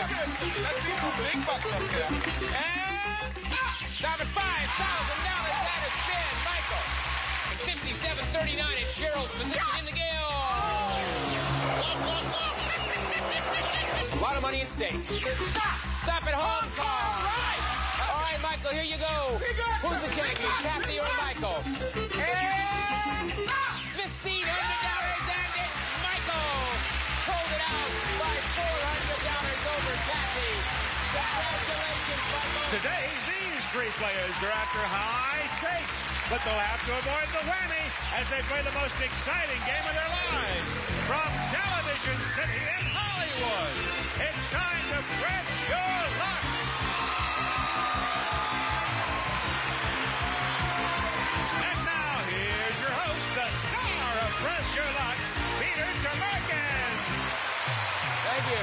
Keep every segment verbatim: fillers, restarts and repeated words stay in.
good to me. Let's see some big bucks up there. And up! Down to five thousand dollars. That is spin, Michael. fifty-seven thirty-nine in Cheryl's position in the game. A lot of money at stake. Stop! Stop at home car. All right. All right, Michael, here you go. Who's the champion, Kathy or Michael? And up! fifteen hundred dollars and it's Michael. Pulled it out by four hundred dollars over Kathy. Congratulations, Michael. Today, these three players are after high stakes, but they'll have to avoid the whammy as they play the most exciting game of their lives. From Television City in Hollywood, it's time to press your luck. And now, here's your host, the star of Press Your Luck, Peter Tomarken. Thank you.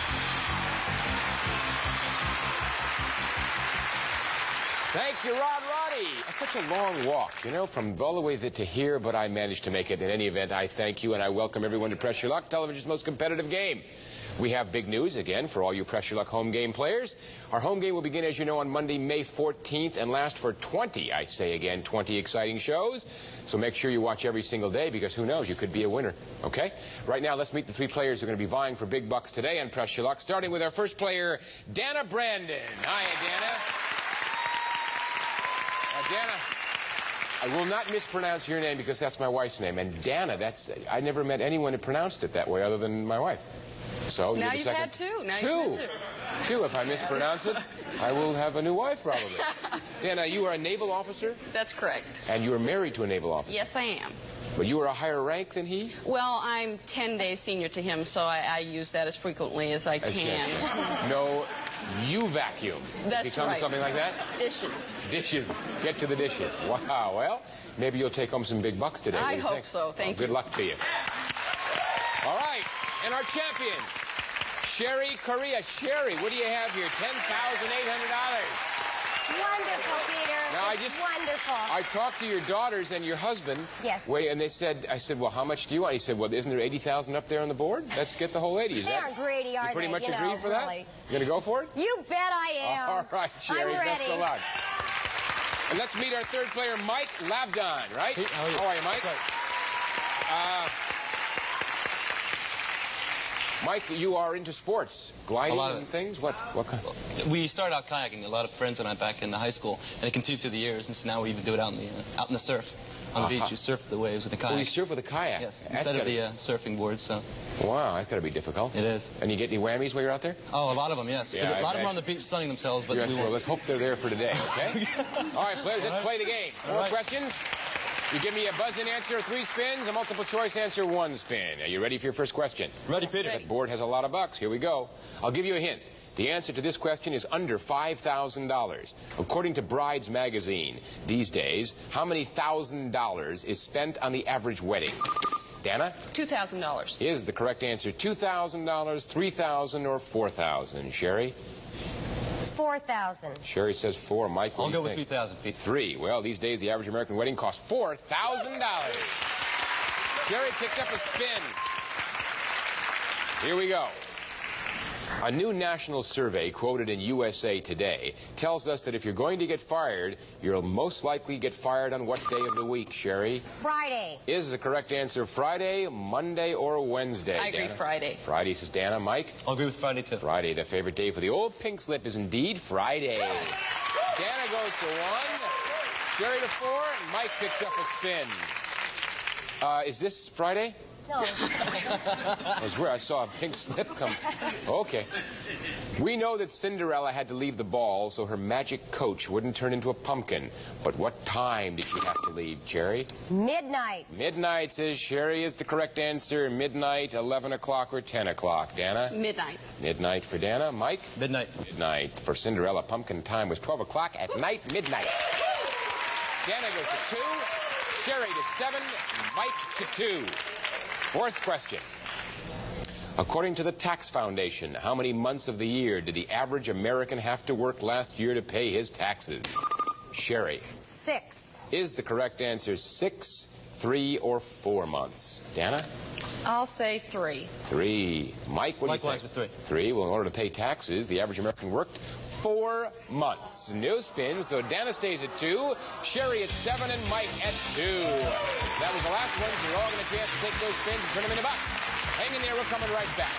Thank you, Rod Roddy. It's such a long walk, you know, from all the way to here, but I managed to make it. In any event, I thank you, and I welcome everyone to Press Your Luck, television's most competitive game. We have big news, again, for all you Press Your Luck home game players. Our home game will begin, as you know, on Monday, May fourteenth, and last for twenty, I say again, twenty exciting shows. So make sure you watch every single day, because who knows, you could be a winner, okay? Right now, let's meet the three players who are going to be vying for big bucks today on Press Your Luck, starting with our first player, Dana Brandon. Hiya, Dana. Dana, I will not mispronounce your name because that's my wife's name. And Dana, that's, I never met anyone who pronounced it that way other than my wife. So now you're the you've second. had two. Now two. you've had two. Two. If I mispronounce it, I will have a new wife probably. Dana, you are a naval officer? That's correct. And you are married to a naval officer? Yes, I am. But you are a higher rank than he? Well, I'm ten days senior to him, so I, I use that as frequently as I As can. yes. No, you vacuum. That's Becomes right. something like that? Dishes. Dishes. Get to the dishes. Wow. Well, maybe you'll take home some big bucks today. I What do you hope think? so. Thank well, you. Good luck to you. All right. And our champion, Sherry Correa. Sherry, what do you have here? ten thousand eight hundred dollars. Wonderful, Peter. Now, it's I just, wonderful. I talked to your daughters and your husband. Yes. Wait, and they said, I said, well, how much do you want? He said, well, isn't there eighty thousand up there on the board? Let's get the whole eighty. Is They that, aren't greedy, are you pretty they? much You agreed know, for that? really. You gonna go for it? You bet I am. All right, Sherry. I'm Best ready. of luck. And let's meet our third player, Mike Labdon, right? Hey, how are you? How are you, Mike? Uh, Mike, you are into sports, gliding A lot of and it. things. What? What kind? We started out kayaking. A lot of friends and I back in the high school, and it continued through the years. And so now we even do it out in the uh, out in the surf, on the Uh-huh. beach. You surf the waves with the kayak. Oh, you surf with a kayak. Yes, That's instead of gotta- the uh, surfing board. So Wow, that's got to be difficult. it is. And you get any whammies while you're out there? Oh, a lot of them. Yes. Yeah, I a lot of them are on imagine. the beach sunning themselves, but Yes, we well, won't. let's hope they're there for today, okay? All right, players, let's play the game. Four All right. questions. You give me a buzz-in answer, three spins, a multiple-choice answer, one spin. Are you ready for your first question? Ready, Peter. That board has a lot of bucks. Here we go. I'll give you a hint. The answer to this question is under five thousand dollars. According to Brides Magazine, these days, how many thousand dollars is spent on the average wedding? Dana? Two thousand dollars. Is the correct answer two thousand dollars, three thousand dollars, or four thousand dollars? Sherry? four thousand. Sherry says four. Mike, what I'll do you go with think? three thousand, Pete. Three. Well, these days, the average American wedding costs four thousand dollars. Sherry picks up a spin. Here we go. A new national survey quoted in U S A Today tells us that if you're going to get fired, you'll most likely get fired on what day of the week, Sherry? Friday. Is the correct answer Friday, Monday, or Wednesday? I agree, Dana? Friday. Friday, says Dana. Mike? I'll agree with Friday too. Friday, the favorite day for the old pink slip is indeed Friday. Dana goes to one, Sherry to four, and Mike picks up a spin. Uh, is this Friday? No. I was where I saw a pink slip come. Okay. We know that Cinderella had to leave the ball so her magic coach wouldn't turn into a pumpkin. But what time did she have to leave, Jerry? Midnight. Midnight, says Sherry, is the correct answer. Midnight, eleven o'clock, or ten o'clock. Dana? Midnight. Midnight for Dana. Mike? Midnight. Midnight. For Cinderella, pumpkin time was twelve o'clock at night, midnight. Dana goes to two, Sherry to seven, Mike to two. Fourth question. According to the Tax Foundation, how many months of the year did the average American have to work last year to pay his taxes? Sherry. Six. Is the correct answer six, three, or four months? Dana? I'll say three. Three. Mike, what do you Likewise think? with three. Three. Well, in order to pay taxes, the average American worked four months. No spins, so Dana stays at two, Sherry at seven, and Mike at two. That was the last one, so you're all going to chance to take those spins and turn them into bucks. Hang in there, we're coming right back.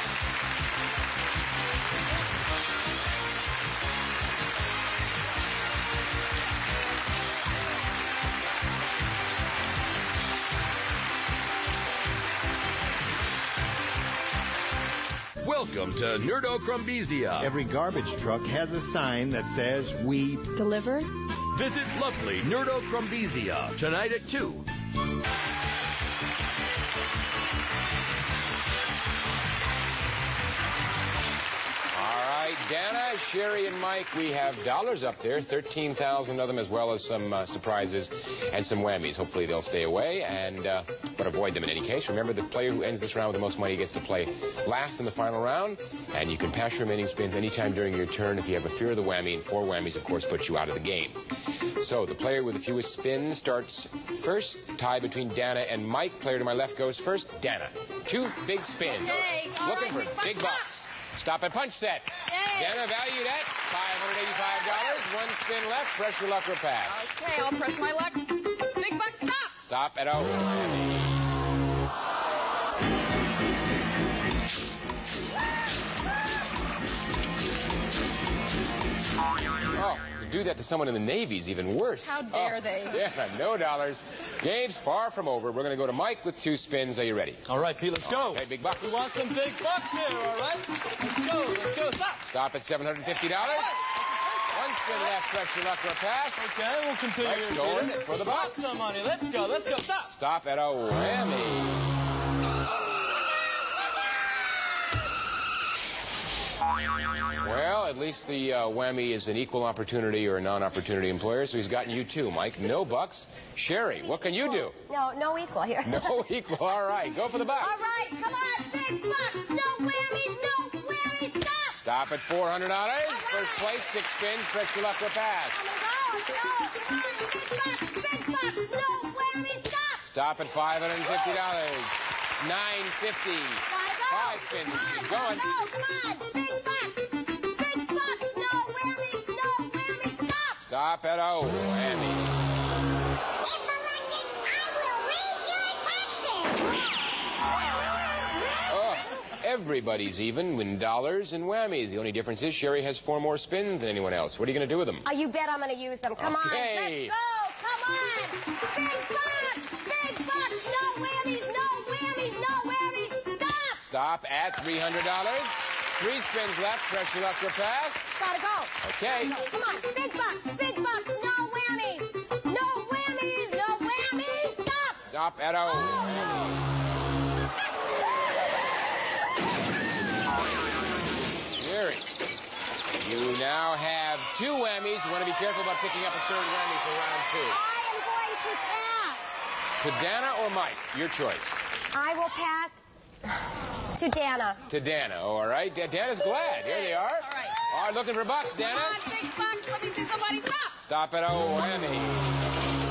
Welcome to Nerdo Crumbizia. Every garbage truck has a sign that says, "We Delivered? Visit lovely Nerdo Crumbizia tonight at two. All right, Dana, Sherry, and Mike, we have dollars up there, thirteen thousand of them, as well as some uh, surprises and some whammies. Hopefully they'll stay away, and uh, but avoid them in any case. Remember, the player who ends this round with the most money gets to play last in the final round, and you can pass your remaining spins anytime during your turn. If you have a fear of the whammy, and four whammies, of course, puts you out of the game. So the player with the fewest spins starts first. Tie between Dana and Mike. Player to my left goes first. Dana. Two big spins. Okay, all Looking right, for big big bucks. bucks. Stop at punch set. Yay. Dana valued at five hundred eighty-five dollars. One spin left. Press your luck or pass. Okay, I'll press my luck. Big buck, stop! Stop at oh. Oh, to do that to someone in the Navy is even worse. How dare Oh, they? Dana, no dollars. Game's far from over. We're going to go to Mike with two spins. Are you ready? All right, Pete, let's go. Okay, big bucks. We want some big bucks here, all right? Let's go, let's go, stop. Stop at seven hundred fifty dollars. One spin left. Press your luck or pass. Okay, we'll continue. Mike's here, going Peter. for the Lots bucks. of money. Let's go, let's go, stop. Stop at a whammy. Well, at least the uh, whammy is an equal opportunity or a non-opportunity employer, so he's gotten you too, Mike. No bucks. Sherry, what can you do? No, no equal here. No equal. All right, go for the bucks. All right, come on, big bucks. No whammies, no whammies. Stop. Stop at four hundred dollars. All right. First place, six spins. Press your luck or pass. I'm gonna go, I'm gonna go. Come on, big bucks, big bucks. No whammies. Stop. Stop at five hundred fifty dollars. nine fifty. Gotta go. Five spins. Keep Come on, going. go, come on, big bucks. Big bucks. No whammies, no whammies. Stop. Stop at a whammy. If elected, I will raise your taxes. Oh, everybody's even in dollars and whammies. The only difference is Sherry has four more spins than anyone else. What are you going to do with them? Oh, you bet I'm gonna use them. Come Okay. on, let's go. Come on. Big bucks, big bucks. No whammies, no whammies, no whammies. Stop. Stop at three hundred dollars. Three spins left. Press your luck or pass. Gotta go. Okay. No, come on, big bucks, big bucks. No whammies, no whammies, no whammies. Stop. Stop at a whammy. Sherry, you now have two whammies. You want to be careful about picking up a third whammy for round two. I am going to pass. To Dana or Mike? Your choice. I will pass to Dana. To Dana. Oh, all right. Da- Dana's glad. Here they are. All right. All right, looking for bucks, Dana. Come on, big bucks. Let me see somebody stop. Stop at a whammy.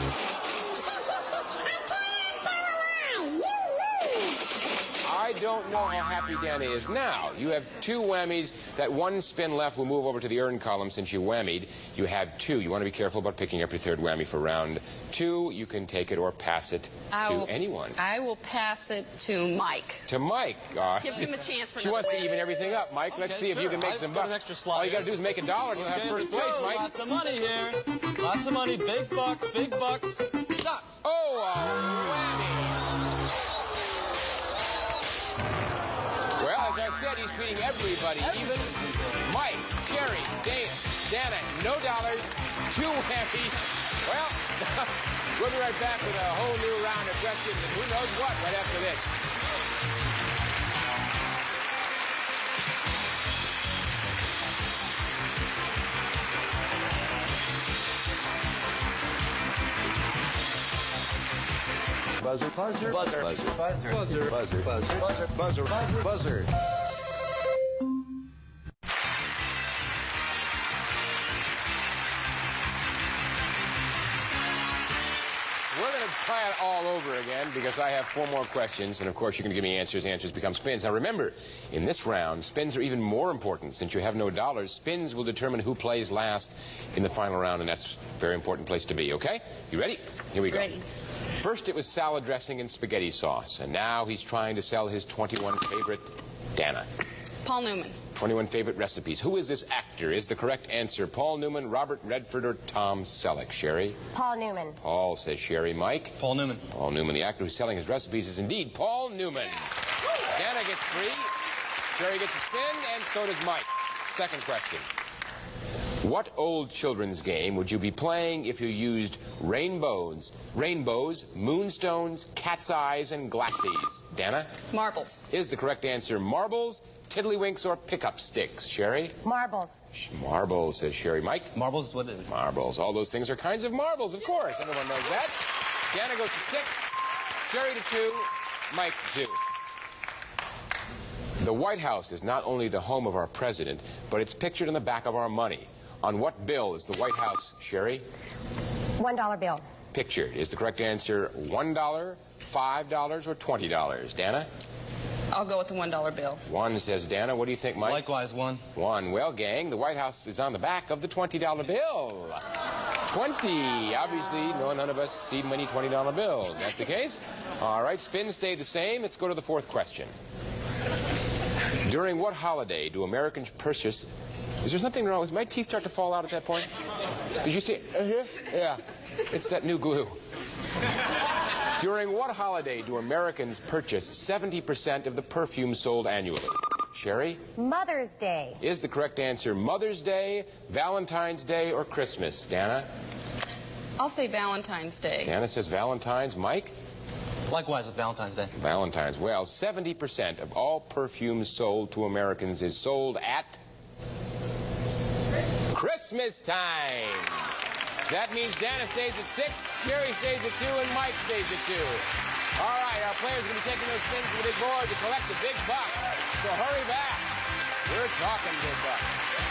I don't know how happy Dana is now. You have two whammies. That one spin left will move over to the earn column since you whammied. You have two. You want to be careful about picking up your third whammy for round two. You can take it or pass it I to will, anyone. I will pass it to Mike. To Mike. Uh, Give him a chance for She another wants to win. even everything up. Mike, let's Okay, see if you sure. can make I've some got bucks. an extra slot All you got to here. do is make a dollar and you'll have Okay, first let's place, go. Mike. Lots of money here. Lots of money. Big bucks, big bucks. Shots. Oh, a whammy. Well, as I said, he's treating everybody even. Mike, Sherry, Dana, Dana, no dollars, two whammies. Well, we'll be right back with a whole new round of questions and who knows what right after this. Buzzer, buzzer, buzzer, buzzer, buzzer, buzzer, buzzer, buzzer, buzzer, buzzer, buzzer. We're going to try it all over again because I have four more questions, and of course you're going to give me answers. Answers become spins. Now remember, in this round, spins are even more important. Since you have no dollars, spins will determine who plays last in the final round, and that's a very important place to be, okay? You ready? Here we go. Ready. First it was salad dressing and spaghetti sauce, and now he's trying to sell his twenty-one favorite. Dana. Paul Newman. twenty-one favorite recipes. Who is this actor? Is the correct answer Paul Newman, Robert Redford, or Tom Selleck? Sherry? Paul Newman. Paul, says Sherry. Mike? Paul Newman. Paul Newman, the actor who's selling his recipes, is indeed Paul Newman. Dana gets three, Sherry gets a spin, and so does Mike. Second question. What old children's game would you be playing if you used rainbows, rainbows, moonstones, cat's eyes, and glassies? Dana? Marbles. Is the correct answer marbles, tiddlywinks, or pickup sticks? Sherry? Marbles. Marbles, says Sherry. Mike? Marbles is what it is. Marbles. All those things are kinds of marbles, of course. Everyone knows that. Dana goes to six, Sherry to two, Mike to two. The White House is not only the home of our president, but it's pictured on the back of our money. On what bill is the White House, Sherry? One dollar bill. Pictured. Is the correct answer one dollar, five dollars, or twenty dollars? Dana? I'll go with the one dollar bill. One, says Dana. What do you think, Mike? Likewise, one. One. Well, gang, the White House is on the back of the twenty dollar bill. twenty. Obviously, no, none of us see many twenty dollar bills. That's the case? All right, spins stay the same. Let's go to the fourth question. During what holiday do Americans purchase... Is there something wrong? Does my teeth start to fall out at that point? Did you see it? Uh-huh. Yeah. It's that new glue. During what holiday do Americans purchase seventy percent of the perfume sold annually? Sherry? Mother's Day. Is the correct answer Mother's Day, Valentine's Day, or Christmas? Dana? I'll say Valentine's Day. Dana says Valentine's. Mike? Likewise with Valentine's Day. Valentine's. Well, seventy percent of all perfumes sold to Americans is sold at Christmas time. That means Dana stays at six, Sherry stays at two, and Mike stays at two. All right, our players are going to be taking those spins to the big board to collect the big bucks. So hurry back. We're talking big bucks.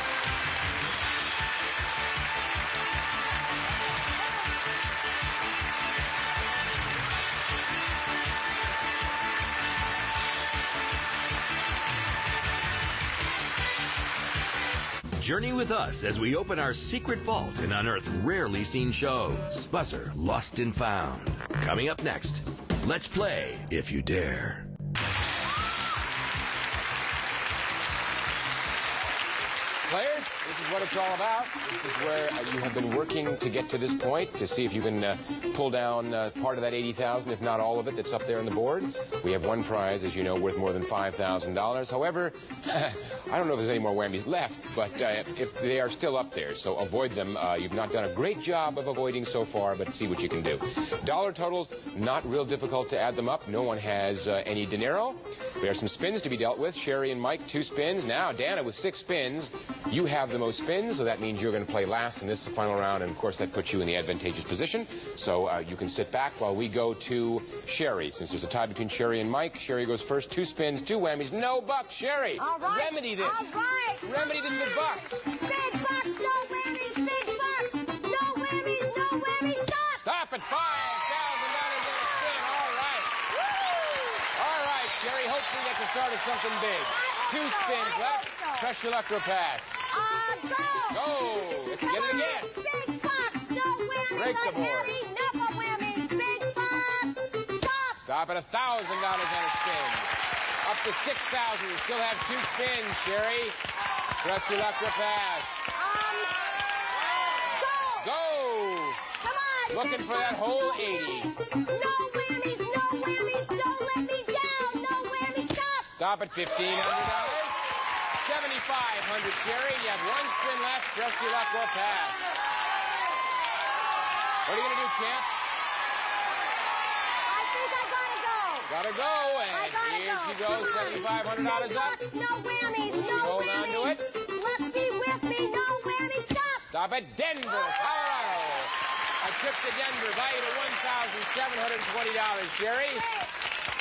Journey with us as we open our secret vault and unearth rarely seen shows. Buzzer, Lost and Found. Coming up next, let's play If You Dare. Players, this is what it's all about. This is where uh, you have been working to get to this point to see if you can uh, pull down uh, part of that eighty thousand dollars, if not all of it, that's up there on the board. We have one prize, as you know, worth more than five thousand dollars. However, I don't know if there's any more whammies left, but uh, if they are still up there, so avoid them. Uh, you've not done a great job of avoiding so far, but see what you can do. Dollar totals, not real difficult to add them up. No one has uh, any dinero. There are some spins to be dealt with. Sherry and Mike, two spins. Now, Dana with six spins. You have the most spins, so that means you're going to play last in this final round, and of course that puts you in the advantageous position. So uh, you can sit back while we go to Sherry. Since there's a tie between Sherry and Mike, Sherry goes first. Two spins, two whammies, no bucks. Sherry, all right, remedy this. All right. Remedy this with bucks. Big bucks, no whammies, big bucks. No whammies, no whammies, stop. Stop at five thousand dollars in a spin. All right. Woo! All right, Sherry, hopefully that's the start of something big. Two so, spins left. So. Press your luck or pass. Uh, go. Go. Let's Come get it on. again. Big bucks, no whammies. Break the board. Not enough of whammies, big bucks. Stop. Stop at one thousand dollars on a spin. Up to six thousand dollars. You still have two spins, Sherry. Press your luck or pass. Um, go. Go. Come on. Looking big for that bucks, whole no eighty. No whammies, no whammies. Don't let me down. No whammies. Stop. Stop at fifteen hundred dollars. seventy-five hundred dollars, Sherry. You have one spin left. Press your luck or pass. What are you going to do, champ? I think I gotta go. Gotta go, and I gotta here go. she goes, seventy-five hundred dollars Big up. bucks, no whammies, no Hold on whammies. to it. Let's be with me, no whammies. Stop. Stop at Denver, Colorado. A trip to Denver, valued at one thousand seven hundred twenty dollars, Sherry.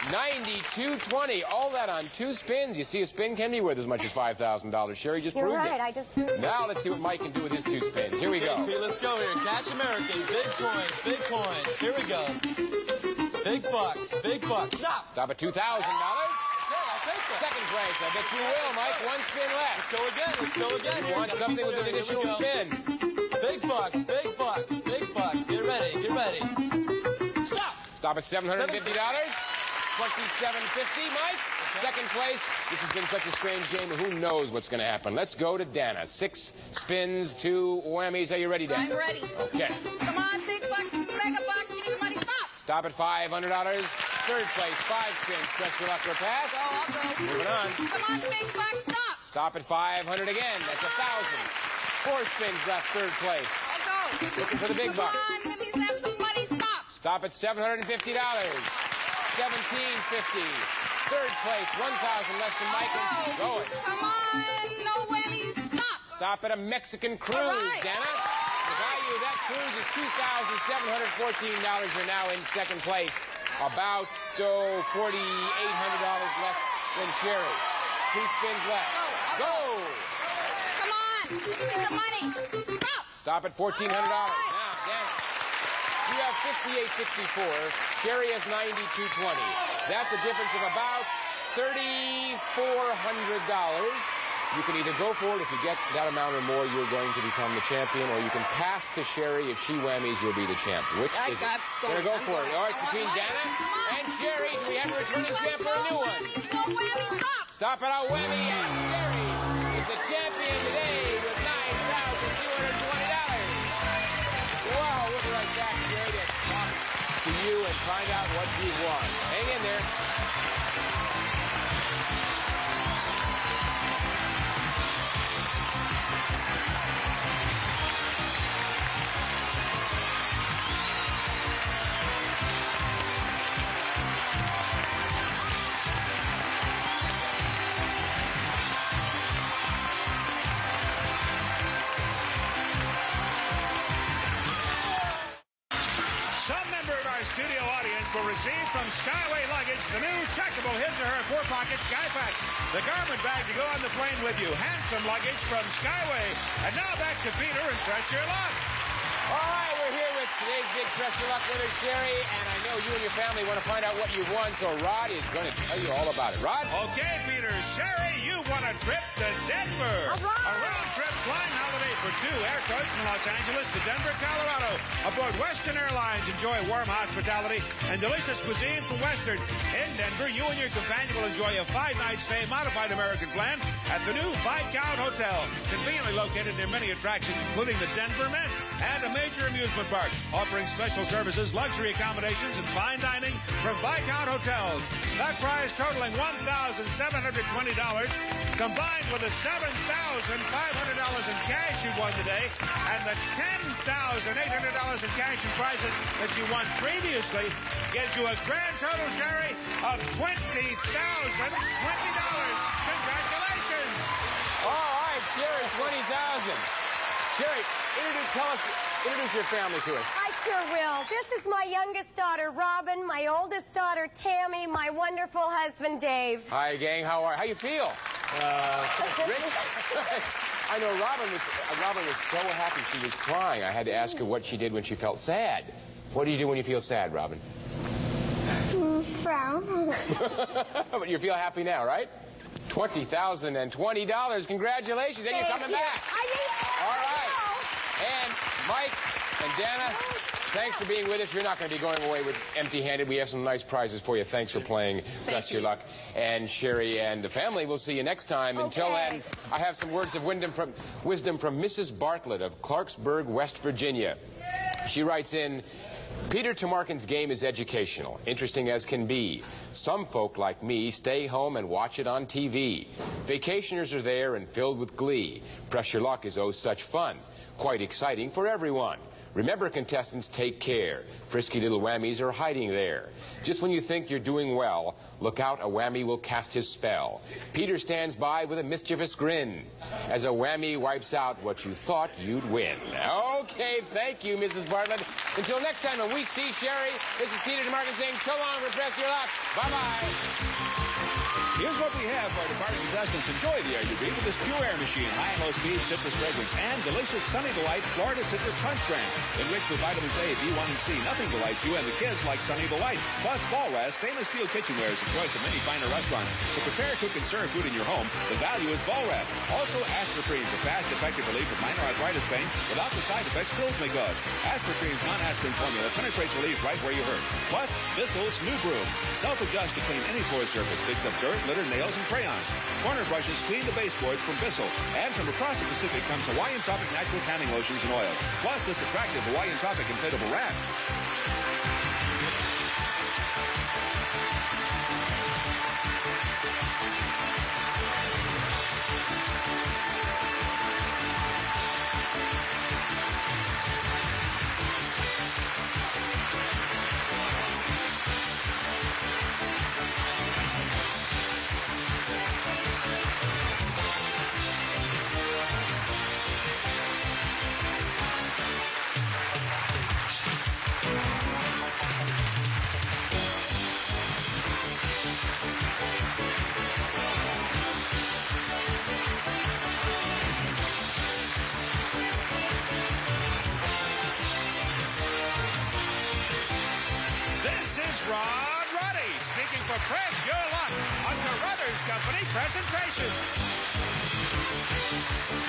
ninety-two twenty. All that on two spins. You see, a spin can be worth as much as five thousand dollars. Sherry just You're proved right, it. I just... Now let's see what Mike can do with his two spins. Here we go. Okay, let's go here. Cash American. Big coins. Big coins. Here we go. Big bucks. Big bucks. Stop. Stop at two thousand dollars. Second place. I bet you will, Mike. One spin left. Let's go again. Let's go again. You want something with an additional spin. Big bucks. Big bucks. Big bucks. Get ready. Get ready. Stop. Stop at seven hundred fifty dollars. twenty-seven fifty, Mike. Second place. This has been such a strange game. Who knows what's going to happen? Let's go to Dana. Six spins, two whammies. Are you ready, Dana? I'm ready. Okay. Come on, big bucks, mega bucks, give me the money, stop. Stop at five hundred dollars. Third place, five spins. Press your luck or pass. Go, I'll go. Moving on. Come on, big bucks, stop. Stop at five hundred again. That's one thousand. Four spins left, third place. I'll go. Looking for the big Come bucks. on, let me have some money, stop. Stop at seven hundred fifty dollars. seventeen fifty. Third place, one thousand less than Mike, and she's going. Come on, no whammies, stop. Stop at a Mexican cruise, All right. Dana. The value of that cruise is two thousand seven hundred fourteen dollars. You're now in second place. About, oh, four thousand eight hundred dollars less than Sherry. Two spins left. Go, Go! Come on, let me see some money. Stop. Stop at fourteen hundred dollars. All right. Now, Dana, you have fifty-eight sixty-four. Sherry has ninety-two twenty. That's a difference of about thirty-four hundred dollars. You can either go for it. If you get that amount or more, you're going to become the champion, or you can pass to Sherry. If she whammies, you'll be the champ. Which I is got it? going. Gonna go I'm for going. it. All right, I want between money. Dana Come on. and Sherry, do we have a returning champ or a No new one? whammies, no whammies, stop. Stop it out, whammy, and Sherry is the champion today with nine thousand two hundred twenty dollars. Wow, we'll be right back, Sherry, to talk to you and find out what you've won. Hang in there. Some member of our studio audience will receive from Skyway Luggage the new checkable his or her four-pocket Skypack, the garment bag to go on the plane with you. Handsome luggage from Skyway. And now back to Peter and Press Your Luck. All right, we're here with today's big Press Your Luck winner, Sherry, and I know you and your family want to find out what you won, so Rod is going to tell you all about it. Rod? Okay, Peter. Sherry, you won a trip to Denver. All right. A round-trip flying holiday for two air coach from Los Angeles to Denver, Colorado. Aboard Western Airlines, enjoy warm hospitality and delicious cuisine from Western. In Denver, you and your companion will enjoy a five-night stay modified American plan at the new Viscount Hotel, conveniently located near many attractions, including the Denver Mint and a major amusement park, offering special services, luxury accommodations, and fine dining from Viscount Hotels. That prize totaling one thousand seven hundred twenty dollars, combined with the seven thousand five hundred dollars in cash you won today, and the ten thousand eight hundred dollars in cash and prizes that you won previously, gives you a grand total, Sherry, of twenty thousand twenty dollars. Congratulations! All right, Sherry, twenty thousand dollars. Sherry, introduce, tell us, introduce your family to us. I sure will. This is my youngest daughter, Robin, my oldest daughter, Tammy, my wonderful husband, Dave. Hi, gang. How are? How you feel? Uh, Rich? I know Robin was. Uh, Robin was so happy she was crying. I had to ask her what she did when she felt sad. What do you do when you feel sad, Robin? Frown. But you feel happy now, right? Twenty thousand and twenty dollars. Congratulations, and you're Thank coming you. back. I need All right. And Mike and Dana, thanks for being with us. You're not going to be going away with empty-handed. We have some nice prizes for you. Thanks for playing Press Your you. Luck. And Sherry and the family, we'll see you next time. Until Okay. then, I have some words of wisdom from, wisdom from Missus Bartlett of Clarksburg, West Virginia. She writes in, Peter Tomarkin's game is educational, interesting as can be. Some folk like me stay home and watch it on T V. Vacationers are there and filled with glee. Press Your Luck is oh such fun, quite exciting for everyone. Remember, contestants, take care. Frisky little whammies are hiding there. Just when you think you're doing well, look out, a whammy will cast his spell. Peter stands by with a mischievous grin as a whammy wipes out what you thought you'd win. Okay, thank you, Missus Bartlett. Until next time, when we see Sherry, this is Peter DeMarco saying so long for Press Your Luck. Bye-bye. Here's what we have for our departing contestants. Enjoy the air you breathe with this Pure Air machine. High and low speed citrus fragrance and delicious Sunny Delight Florida Citrus Punch brand. Enriched with vitamins A, B one, and C. Nothing delights you and the kids like Sunny Delight. Plus, Volras stainless steel kitchenware is a choice of many finer restaurants. To prepare, cook, and serve food in your home, the value is Volras. Also, Aspercreme for fast, effective relief of minor arthritis pain without the side effects pills may cause. Aspercreme's non-aspirin formula penetrates relief right where you hurt. Plus, Bristol's New Broom. Self-adjust to clean any floor surface. Picks up dirt, litter, nails, and crayons. Corner brushes clean the baseboards from Bissell. And from across the Pacific comes Hawaiian Tropic natural tanning lotions and oils. Plus this attractive Hawaiian Tropic inflatable raft. Rod Roddy, speaking for Press Your Luck, a Carruthers Company presentation.